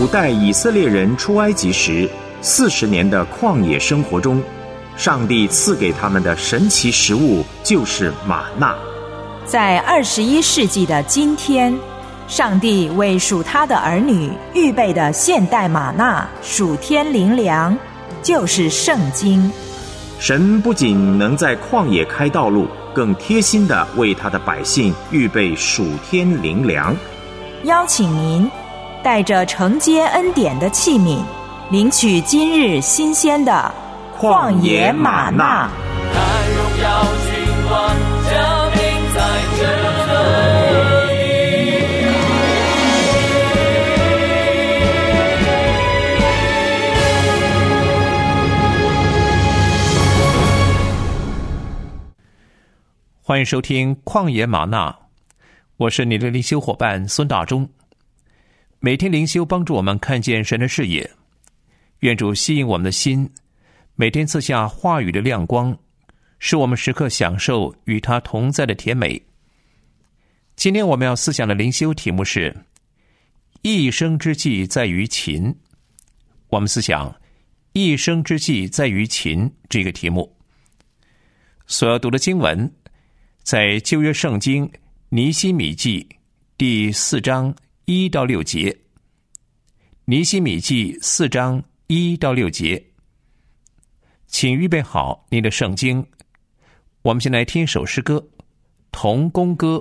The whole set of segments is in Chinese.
古代以色列人出埃及时40年的旷野生活中，上帝赐给他们的神奇食物就是玛纳。 在21世纪的今天，上帝为属他的儿女预备的现代玛纳属天灵粮，就是圣经。 神不仅能在旷野开道路，更贴心地为他的百姓预备属天灵粮。 邀请您带着承接恩典的器皿，领取今日新鲜的旷野玛纳。 但荣耀君王降临在这里。 欢迎收听旷野玛纳，我是你的灵修伙伴孙大中。每天灵修帮助我们看见神的视野，愿主吸引我们的心，每天赐下话语的亮光，使我们时刻享受与他同在的甜美。今天我们要思想的灵修题目是一生之计在于勤。我们思想一生之计在于勤这个题目。所要读的经文在旧约圣经尼希米记第4章1到6节。尼希米记4章1到6节。请预备好你的圣经，我们先来听一首诗歌，同工歌。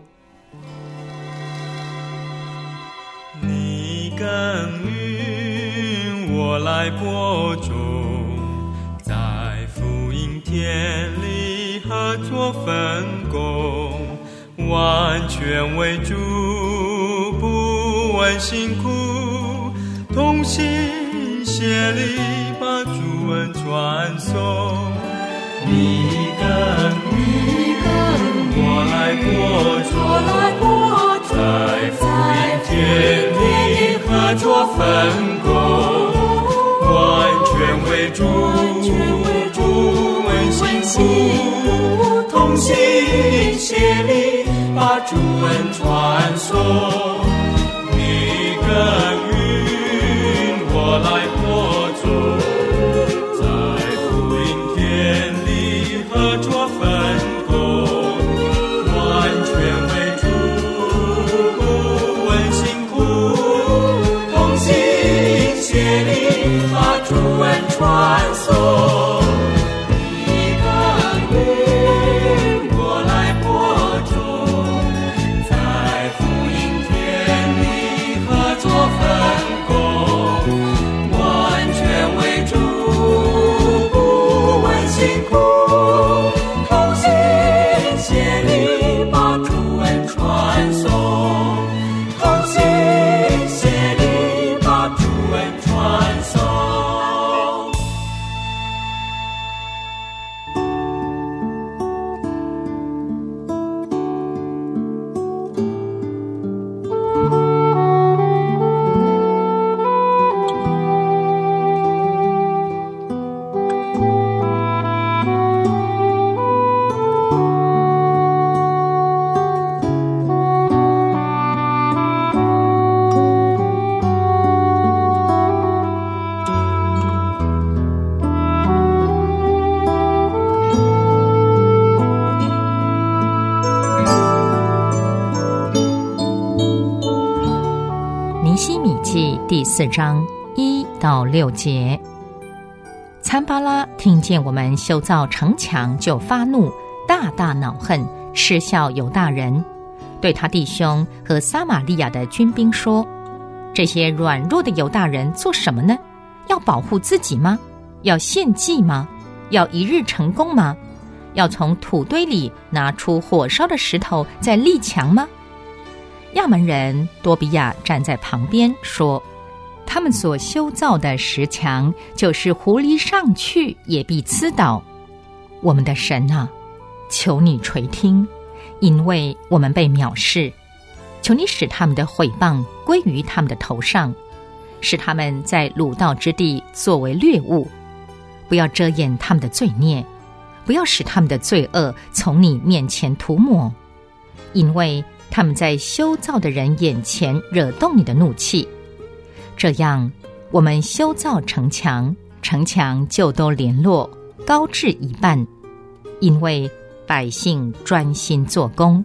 你耕耘，我来播种，在福音田里合作分工，完全为主，不问辛苦，同心协力把主恩传颂。你耕耘，我来播种，在福音田里合作分工，完全为主，不问辛苦，同心协力把主恩传颂。你耕耘，我来播种，在福音田里合作分工，完全为主，不问辛苦，同心协力把主恩传颂。 第4章1到6节。参巴拉听见我们修造城墙，就发怒，大大恼恨，嗤笑犹大人，对他弟兄和撒玛利亚的军兵说：这些软弱的犹大人做什么呢？要保护自己吗？要献祭吗？要一日成功吗？要从土堆里拿出火烧的石头再立墙吗？亚门人多比亚站在旁边说：他们所修造的石墙，就是狐狸上去也必刺倒。我们的神啊，求你垂听，因为我们被藐视。求你使他们的毁谤归于他们的头上，使他们在掳盗之地作为掠物。不要遮掩他们的罪孽，不要使他们的罪恶从你面前涂抹，因为他们在修造的人眼前惹动你的怒气。 这样我们修造城墙，城墙就都联络，高至一半，因为百姓专心做工。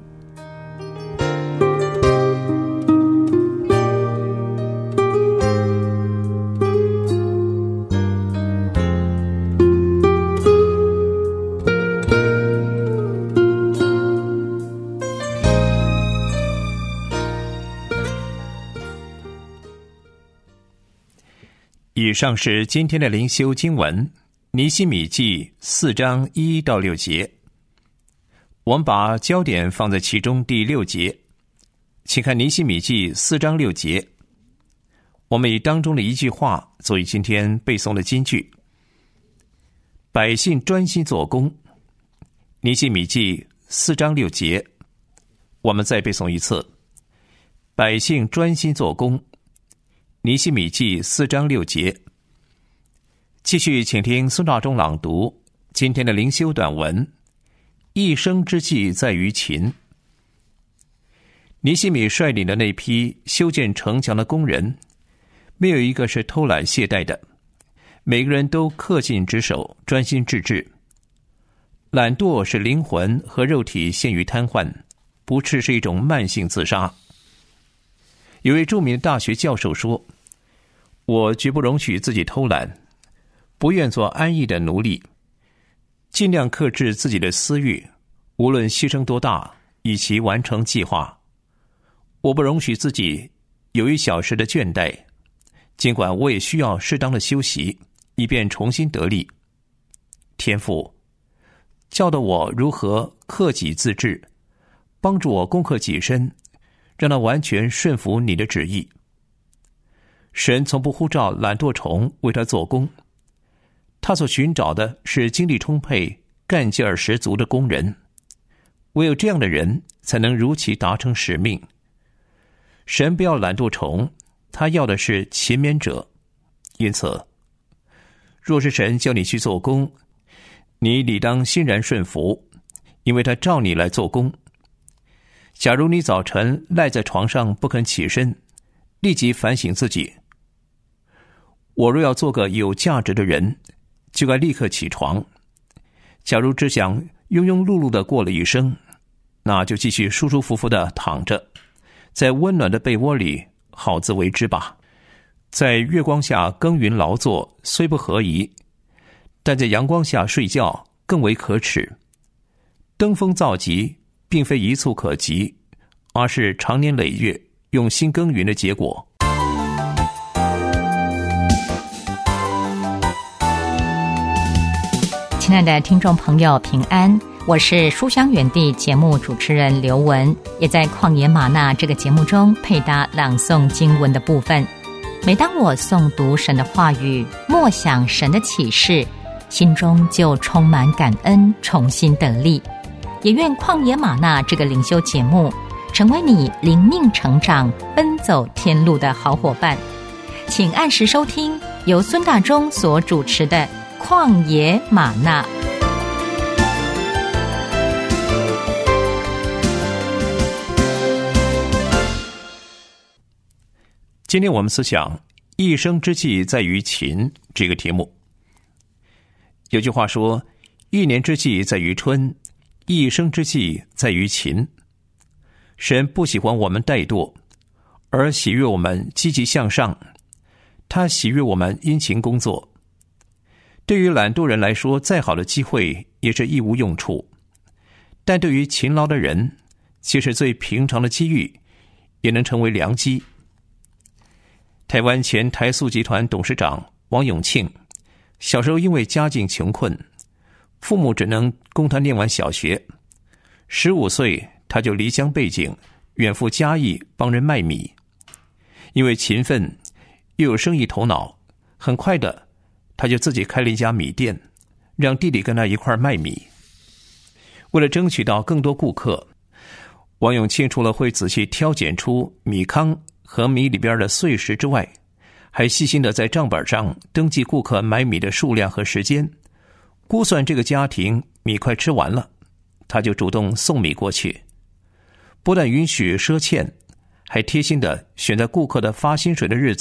以上是今天的灵修经文，尼希米记4章1到6节。我们把焦点放在其中第6节，请看尼希米记4章6节。我们以当中的一句话作为今天背诵的金句：百姓专心做工。尼希米记4章6节，我们再背诵一次：百姓专心做工。尼希米记4章6节。继续请听孙大中朗读今天的灵修短文：一生之计在于勤。尼希米率领的那批修建城墙的工人，没有一个是偷懒懈怠的，每个人都恪尽职守，专心致志。懒惰使灵魂和肉体陷于瘫痪，不啻是一种慢性自杀。有位著名的大学教授说：我绝不容许自己偷懒，不愿做安逸的奴隶，尽量克制自己的私欲，无论牺牲多大，以其完成计划。我不容许自己有1小时的倦怠，尽管我也需要适当的休息，以便重新得力。天父，教导我如何克己自制，帮助我攻克己身，让他完全顺服你的旨意。神从不呼召懒惰虫为他做工，他所寻找的是精力充沛、干劲儿十足的工人。唯有这样的人才能如期达成使命。神不要懒惰虫，他要的是勤勉者。因此，若是神叫你去做工，你理当欣然顺服，因为他召你来做工。假如你早晨赖在床上不肯起身，立即反省自己：我若要做个有价值的人，就该立刻起床。假如只想庸庸碌碌地过了一生，那就继续舒舒服服地躺着，在温暖的被窝里好自为之吧。在月光下耕耘劳作虽不合宜，但在阳光下睡觉更为可耻。登峰造极并非一蹴可及，而是长年累月用心耕耘的结果。 亲爱的听众朋友，平安，我是书香园地节目主持人刘文，也在旷野吗哪这个节目中配搭朗诵经文的部分。每当我诵读神的话语，默想神的启示，心中就充满感恩，重新得力。也愿旷野吗哪这个灵修节目成为你灵命成长、奔走天路的好伙伴。请按时收听由孙大中所主持的旷野吗哪。 今天我们思想一生之计在于勤这个题目。有句话说，一年之计在于春，一生之计在于勤。神不喜欢我们怠惰，而喜悦我们积极向上，他喜悦我们殷勤工作。对于懒惰人来说，再好的机会也是一无用处，但对于勤劳的人，即使最平常的机遇也能成为良机。台湾前台塑集团董事长王永庆小时候因为家境穷困，父母只能供他念完小学。15岁他就离乡背井，远赴嘉义帮人卖米。因为勤奋又有生意头脑，很快的他就自己开了一家米店，让弟弟跟他一块卖米。为了争取到更多顾客，王永庆除了会仔细挑拣出米糠和米里边的碎石之外，还细心的在账本上登记顾客买米的数量和时间，估算这个家庭米快吃完了，他就主动送米过去。不但允许赊欠，还贴心的选在顾客的发薪水的日子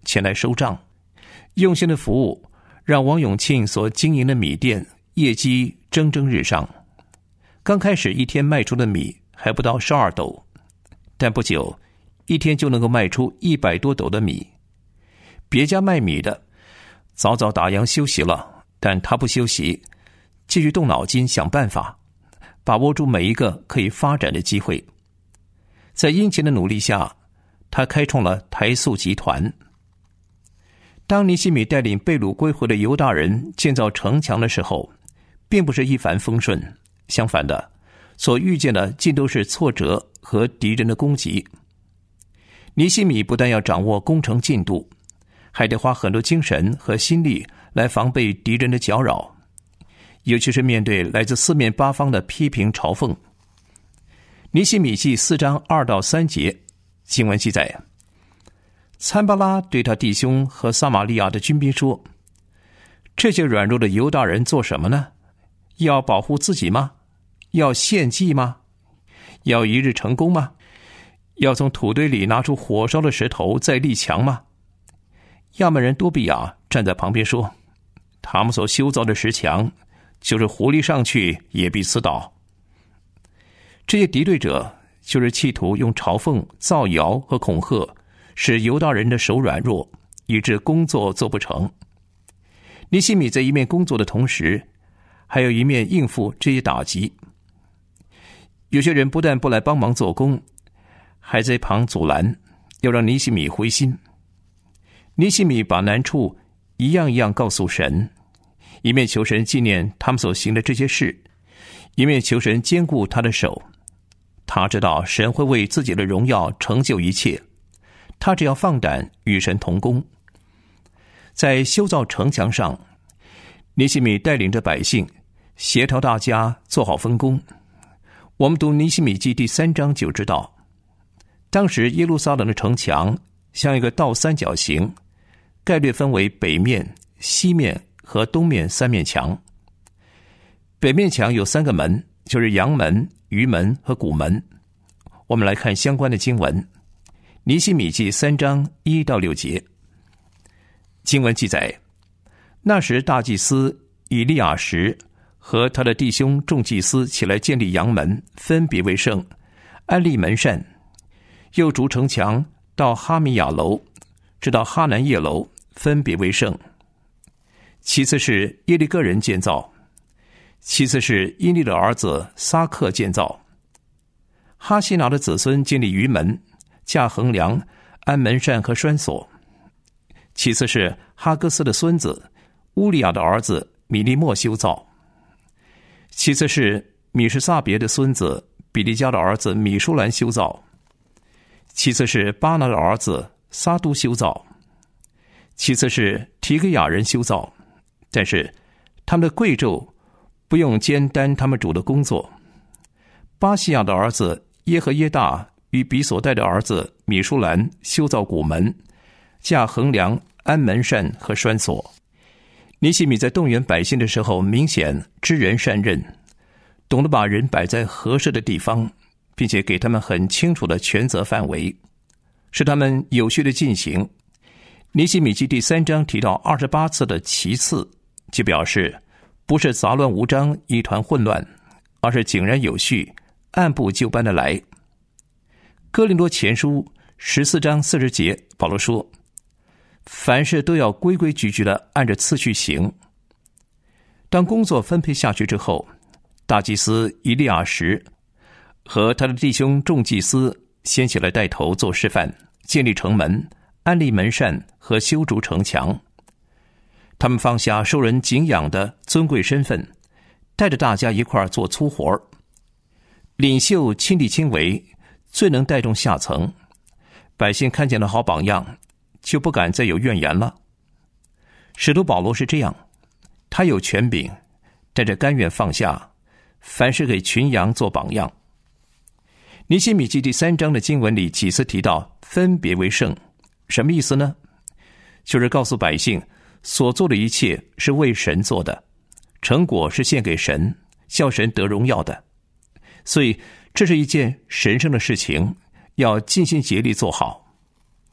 前来收账。用心的服务让王永庆所经营的米店业绩蒸蒸日上。刚开始一天卖出的米还不到12斗，但不久一天就能够卖出100多斗的米。别家卖米的早早打烊休息了，但他不休息，继续动脑筋想办法，把握住每一个可以发展的机会。在殷勤的努力下，他开创了台塑集团。当尼希米带领被掳归回的犹大人建造城墙的时候，并不是一帆风顺，相反的，所遇见的尽都是挫折和敌人的攻击。尼希米不但要掌握工程进度，还得花很多精神和心力来防备敌人的搅扰，尤其是面对来自四面八方的批评嘲讽。尼希米记4章2到3节经文记载，参巴拉对他弟兄和撒玛利亚的军兵说，这些软弱的犹大人做什么呢？要保护自己吗？要献祭吗？要一日成功吗？要从土堆里拿出火烧的石头再立墙吗？亚扪人多比亚站在旁边说，他们所修造的石墙，就是狐狸上去也必死倒。这些敌对者就是企图用嘲讽、造谣和恐吓，使犹大人的手软弱，以致工作做不成。尼希米在一面工作的同时，还有一面应付这些打击。有些人不但不来帮忙做工，还在旁阻拦，要让尼希米灰心。尼希米把难处一样一样告诉神，一面求神纪念他们所行的这些事，一面求神坚固他的手。他知道神会为自己的荣耀成就一切，他只要放胆与神同工。在修造城墙上，尼希米带领着百姓，协调大家做好分工。我们读尼希米记第3章就知道，当时耶路撒冷的城墙像一个倒三角形，概略分为北面、西面和东面3面墙。北面墙有3个门，就是阳门、鱼门和谷门。我们来看相关的经文，尼希米记3章1到6节。经文记载，那时大祭司以利亚实和他的弟兄众祭司起来建立阳门，分别为圣，安立门扇，又筑城墙到哈米亚楼，直到哈南叶楼，分别为圣。其次是耶利哥人建造，其次是因利的儿子撒克建造。哈西拿的子孙建立鱼门，架横梁，安门扇和栓锁。其次是哈戈斯的孙子乌利亚的儿子米利莫修造。其次是米什撒别的孙子比利加的儿子米舒兰修造。其次是巴拿的儿子撒都修造。其次是提格亚人修造，但是他们的贵胄不用兼担他们主的工作。巴西亚的儿子耶和耶大与比所带的儿子米舒兰修造谷门，架横梁，安门扇和栓锁。尼希米在动员百姓的时候，明显知人善任，懂得把人摆在合适的地方，并且给他们很清楚的权责范围，使他们有序的进行。尼希米记第3章提到28次的其次，就表示不是杂乱无章一团混乱，而是井然有序，按部就班的来。哥林多前书14章40节，保罗说，凡事都要规规矩矩的按着次序行。当工作分配下去之后，大祭司以利亚实和他的弟兄众祭司先起来带头做示范，建立城门，安立门扇和修筑城墙。他们放下受人敬仰的尊贵身份，带着大家一块儿做粗活。领袖亲力亲为，最能带动下层，百姓看见了好榜样，就不敢再有怨言了。使徒保罗是这样，他有权柄，带着甘愿放下，凡事给群羊做榜样。尼希米记第3章的经文里几次提到分别为圣，什么意思呢？就是告诉百姓，所做的一切是为神做的，成果是献给神，叫神得荣耀的。所以这是一件神圣的事情，要尽心竭力做好。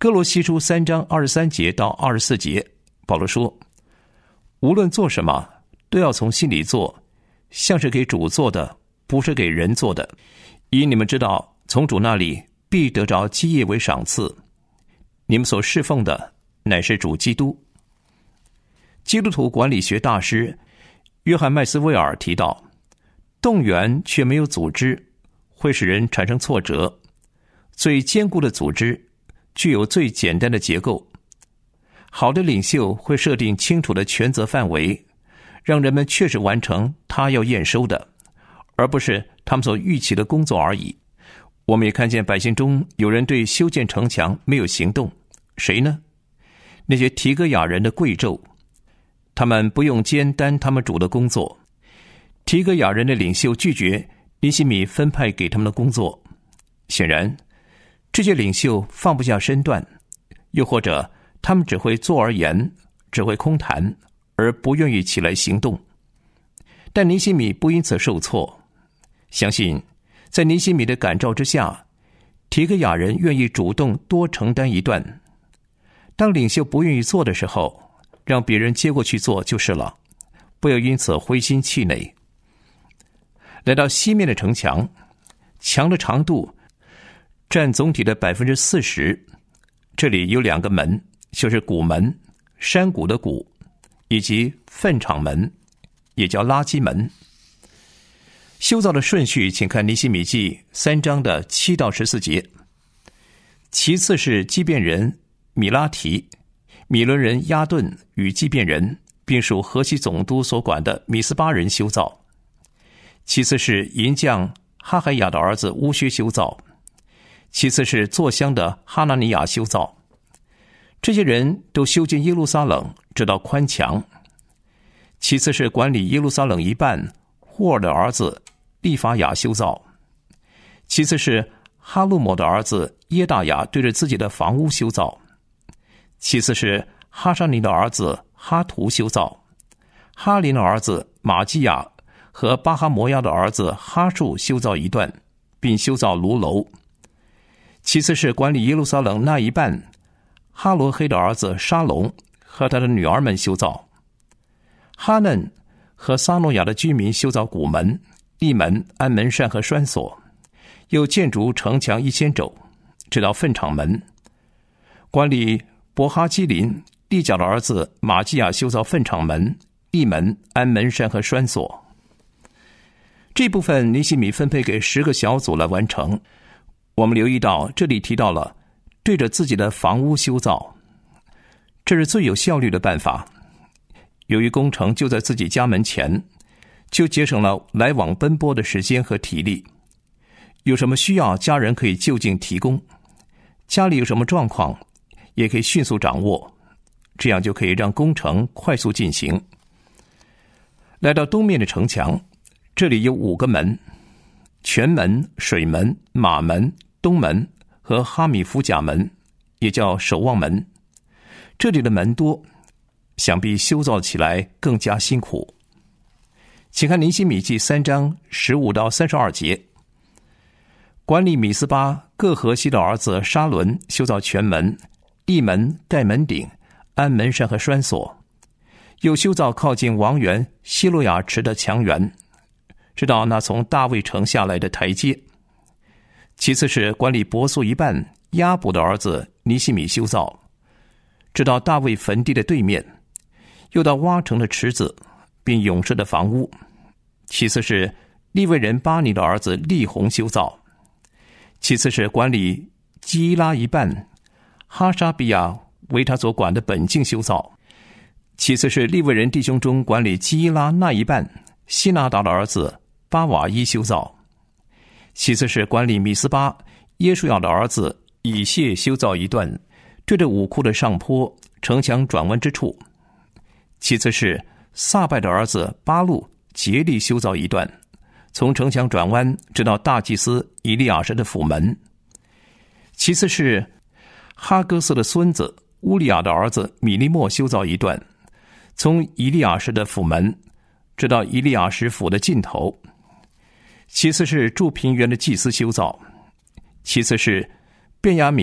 哥罗西书3章23节到24节，保罗说，无论做什么都要从心里做，像是给主做的，不是给人做的，因你们知道从主那里必得着基业为赏赐，你们所侍奉的乃是主基督。基督徒管理学大师约翰麦斯威尔提到，动员却没有组织会使人产生挫折，最坚固的组织具有最简单的结构。好的领袖会设定清楚的权责范围，让人们确实完成他要验收的，而不是他们所预期的工作而已。我们也看见百姓中有人对修建城墙没有行动，谁呢？那些提戈亚人的贵胄，他们不用肩担他们主的工作。提戈亚人的领袖拒绝尼希米分派给他们的工作，显然这些领袖放不下身段，又或者他们只会坐而言，只会空谈，而不愿意起来行动。但尼希米不因此受挫，相信在尼希米的感召之下，提戈亚人愿意主动多承担一段。当领袖不愿意做的时候，让别人接过去做就是了，不要因此灰心气馁。来到西面的城墙，墙的长度占总体的 40%， 这里有2个门，就是谷门，山谷的谷，以及粪场门，也叫垃圾门。修造的顺序请看尼希米记3章的7到14节。其次是基遍人米拉提、米伦人亚顿与基遍人，并属河西总督所管的米斯巴人修造。其次是银匠哈海亚的儿子乌薛修造。其次是作香的哈拿尼亚修造。这些人都修建耶路撒冷，直到宽墙。其次是管理耶路撒冷一半霍尔的儿子利法雅修造。其次是哈路摩的儿子耶大雅对着自己的房屋修造。其次是哈沙尼的儿子哈图修造。哈林的儿子马基亚和巴哈摩亚的儿子哈树修造一段，并修造炉楼。其次是管理耶路撒冷那一半哈罗黑的儿子沙龙和他的女儿们修造。哈嫩和撒诺亚的居民修造谷门、立门、安门扇和栓锁，又建筑城墙1000肘，直到粪场门。管理伯哈基林利甲的儿子马基亚修造粪场门、立门、安门扇和栓锁。这部分尼希米分配给10个小组来完成。我们留意到这里提到了对着自己的房屋修造，这是最有效率的办法。由于工程就在自己家门前，就节省了来往奔波的时间和体力。有什么需要，家人可以就近提供，家里有什么状况也可以迅速掌握，这样就可以让工程快速进行。来到东面的城墙，这里有5个门：泉门、水门、马门、东门和哈米弗甲门，也叫守望门。这里的门多，想必修造起来更加辛苦。请看尼希米记3章15到32节。管理米斯巴各河西的儿子沙伦修造泉门、立门、盖门顶、安门扇和栓锁，又修造靠近王园希洛亚池的墙垣，直到那从大卫城下来的台阶。其次是管理伯素一半亚卜的儿子尼希米修造，直到大卫坟地的对面，又到挖成的池子，并勇士的房屋。其次是利未人巴尼的儿子利宏修造。其次是管理基伊拉一半哈沙比亚为他所管的本境修造。其次是利未人弟兄中管理基伊拉那一半希拿达的儿子巴瓦伊修造。其次是管理米斯巴耶稣亚的儿子以谢修造一段，对着武库的上坡城墙转弯之处。其次是撒拜的儿子巴路竭力修造一段，从城墙转弯直到大祭司以利亚神的府门。其次是哈哥斯的孙子乌利亚的儿子米利莫修造一段，从以利亚神的府门直到以利亚什府的尽头。其次是住平原的祭司修造。其次是便雅悯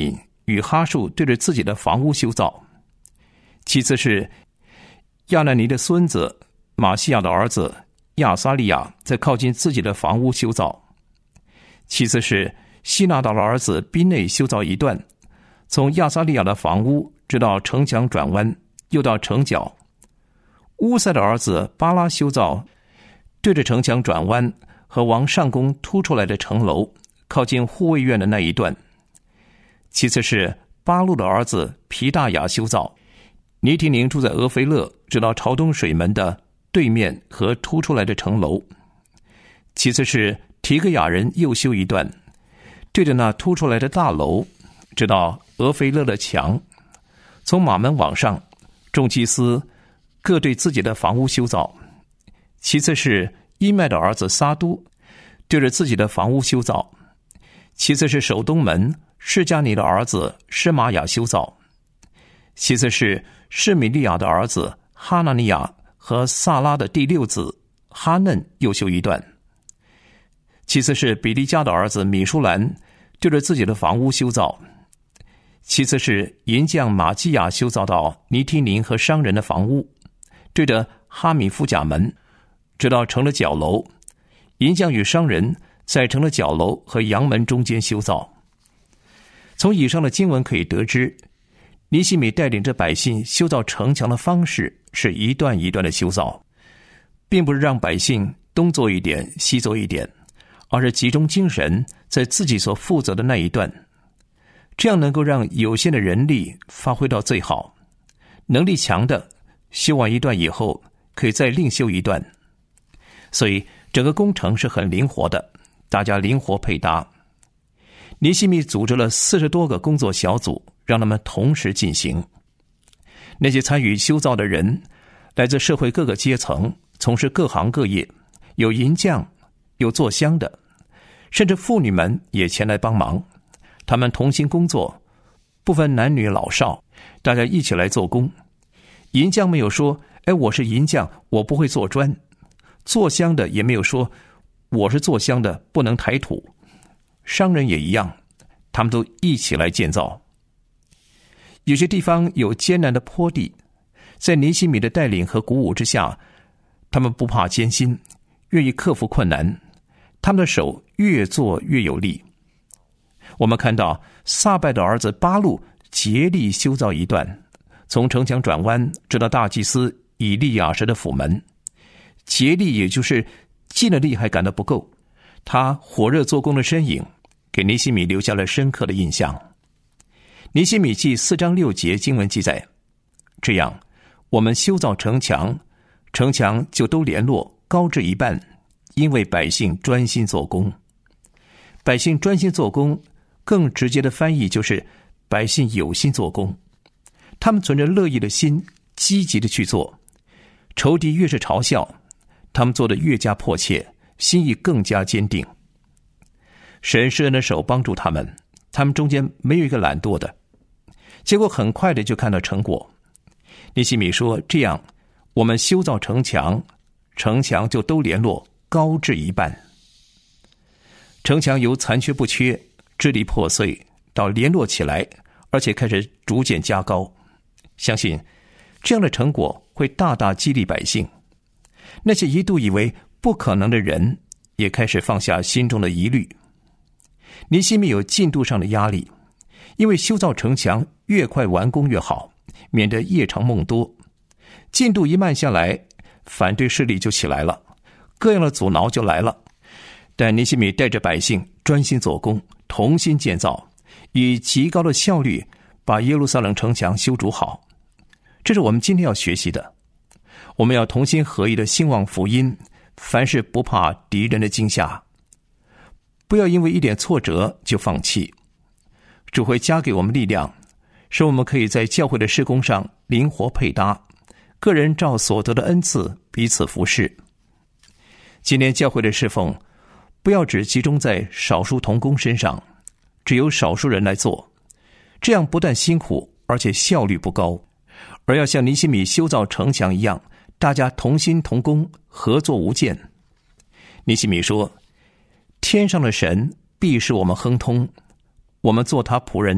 与哈述对着自己的房屋修造；其次是亚纳尼的孙子马西亚的儿子亚撒利亚在靠近自己的房屋修造；其次是希拿达的儿子宾内修造一段，从亚撒利亚的房屋直到城墙转弯，又到城角；乌塞的儿子巴拉修造对着城墙转弯和往上宫突出来的城楼，靠近护卫院的那一段；其次是巴路的儿子皮大雅修造尼提宁住在俄腓勒直到朝东水门的对面和突出来的城楼；其次是提格雅人又修一段，对着那突出来的大楼直到俄腓勒的墙，从马门往上，众祭司各对自己的房屋修造；其次是伊麦的儿子撒都对着自己的房屋修造；其次是守东门释迦尼的儿子施玛雅修造；其次是示米利亚的儿子哈拿尼亚和萨拉的第六子哈嫩又修一段；其次是比利加的儿子米舒兰对着自己的房屋修造；其次是银匠马基亚修造到尼提宁和商人的房屋，对着哈米夫甲门，直到城的角楼。银匠与商人在城的角楼和阳门中间修造。从以上的经文可以得知，尼希米带领着百姓修造城墙的方式是一段一段的修造，并不是让百姓东做一点西做一点，而是集中精神在自己所负责的那一段，这样能够让有限的人力发挥到最好。能力强的修完一段以后可以再另修一段，所以整个工程是很灵活的，大家灵活配搭。尼希米组织了40多个工作小组，让他们同时进行。那些参与修造的人来自社会各个阶层，从事各行各业，有银匠，有做香的，甚至妇女们也前来帮忙。他们同心工作，不分男女老少，大家一起来做工。银匠没有说我是银匠，我不会做砖；做香的也没有说我是做香的，不能抬土。商人也一样，他们都一起来建造。有些地方有艰难的坡地，在尼希米的带领和鼓舞之下，他们不怕艰辛，愿意克服困难，他们的手越做越有力。我们看到撒拜的儿子巴路竭力修造一段，从城墙转弯直到大祭司以利亚时的府门。竭力也就是尽了力还感到不够，他火热做工的身影给尼希米留下了深刻的印象。尼希米记4章6节经文记载，这样我们修造城墙，城墙就都联络，高至一半，因为百姓专心做工。百姓专心做工，更直接的翻译就是百姓有心做工，他们存着乐意的心，积极的去做。仇敌越是嘲笑，他们做得越加迫切，心意更加坚定。神施恩的手帮助他们，他们中间没有一个懒惰的，结果很快的就看到成果。尼希米说，这样我们修造城墙，城墙就都联络，高至一半。城墙由残缺不缺、支离破碎到联络起来，而且开始逐渐加高。相信这样的成果会大大激励百姓。那些一度以为不可能的人也开始放下心中的疑虑。尼希米有进度上的压力，因为修造城墙越快完工越好，免得夜长梦多。进度一慢下来，反对势力就起来了，各样的阻挠就来了。但尼希米带着百姓专心做工，同心建造，以极高的效率把耶路撒冷城墙修筑好。这是我们今天要学习的。我们要同心合意的兴旺福音，凡事不怕敌人的惊吓，不要因为一点挫折就放弃。主会加给我们力量，使我们可以在教会的事工上灵活配搭，个人照所得的恩赐彼此服侍。今天教会的侍奉不要只集中在少数同工身上，只有少数人来做，这样不但辛苦，而且效率不高。而要像尼希米修造城墙一样，大家同心同工，合作无间。尼希米说，天上的神必使我们亨通，我们做他仆人的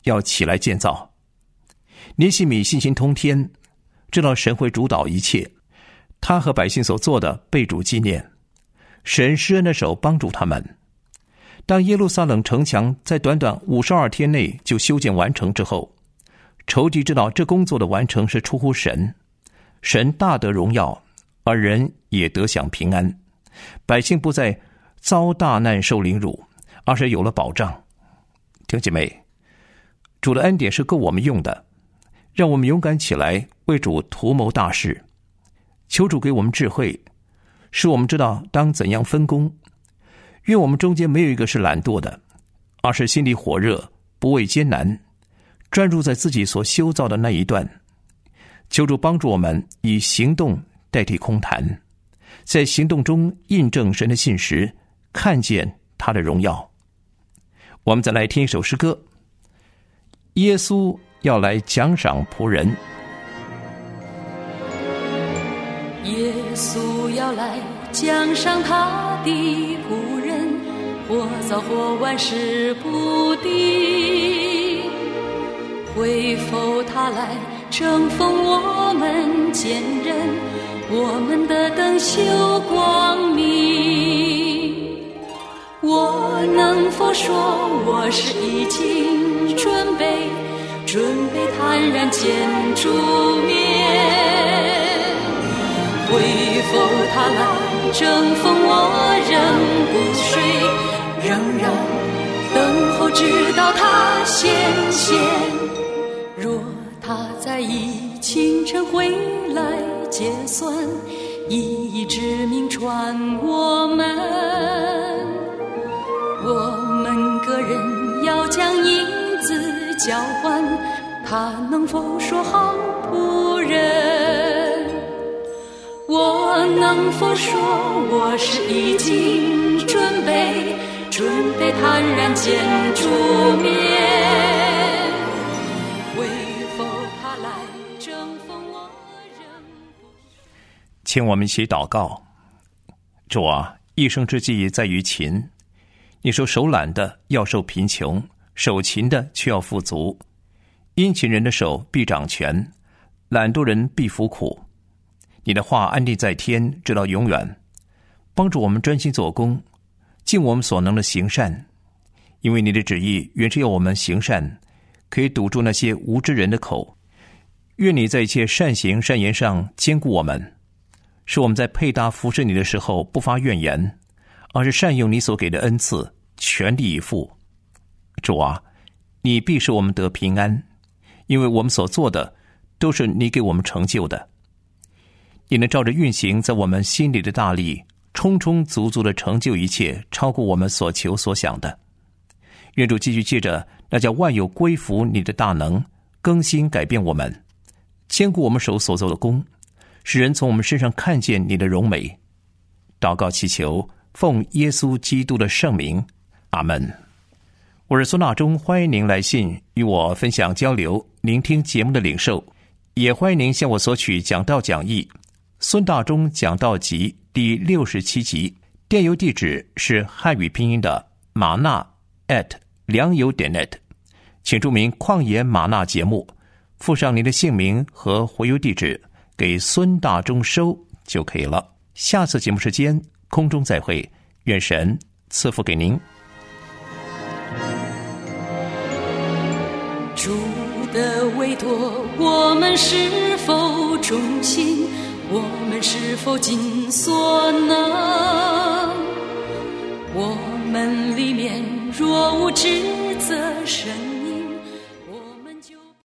要起来建造。尼希米信心通天，知道神会主导一切，他和百姓所做的被主纪念，神施恩的手帮助他们。当耶路撒冷城墙在短短52天内就修建完成之后，仇敌知道这工作的完成是出乎神，神大得荣耀，而人也得享平安，百姓不再遭大难受凌辱，而是有了保障。弟兄姐妹，主的恩典是够我们用的，让我们勇敢起来为主图谋大事。求主给我们智慧，使我们知道当怎样分工。愿我们中间没有一个是懒惰的，而是心里火热，不畏艰难，专注在自己所修造的那一段。求主帮助我们以行动代替空谈，在行动中印证神的信实，看见他的荣耀。我们再来听一首诗歌，耶稣要来奖赏仆人。 耶稣要来奖赏他的仆人，或早或晚是不定。会否他来承封我们坚韧，我们的灯修光明？我能否说我是已经准备坦然见主面？会否他来征服我仍不睡，仍然等候直到他显现。若他在一清晨回来结算，一指明传我们个人要将银子交换，他能否说好仆人？我能否说我是已经准备坦然见主面？会否他来征服我仍不？ 请我们一起祷告。主啊，一生之计在于勤，你说手懒的要受贫穷，手勤的却要富足。殷勤人的手必掌权，懒惰人必服苦。你的话安定在天，直到永远。帮助我们专心做工，尽我们所能的行善，因为你的旨意原是要我们行善，可以堵住那些无知人的口。愿你在一切善行善言上坚固我们，使我们在配搭服侍你的时候不发怨言，而是善用你所给的恩赐，全力以赴。主啊，你必使我们得平安，因为我们所做的都是你给我们成就的。你能照着运行在我们心里的大力，充充足足的成就一切，超过我们所求所想的。愿主继续借着那叫万有归服你的大能，更新改变我们，坚固我们手所做的工，使人从我们身上看见你的荣美。祷告祈求，奉耶稣基督的圣名，阿们。我是孙大中，欢迎您来信与我分享交流，聆听节目的领受，也欢迎您向我索取讲道讲义孙大中讲道集第67集，电邮地址是汉语拼音的玛纳良友.net， 请注明旷野玛纳节目，附上您的姓名和回邮地址给孙大中收就可以了。下次节目时间空中再会，愿神赐福给您。 主的委托我们是否忠心，我们是否尽所能？我们里面若无指责神